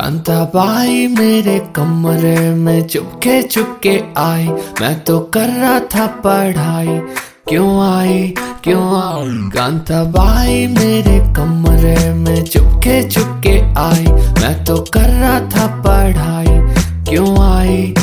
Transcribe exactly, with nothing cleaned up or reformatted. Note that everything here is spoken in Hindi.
कांता बाई मेरे कमरे में चुपके चुपके आई, मैं तो कर रहा था पढ़ाई, क्यों आई क्यों आई। कांता बाई मेरे कमरे में चुपके चुपके आई, मैं तो कर रहा था पढ़ाई, क्यों आई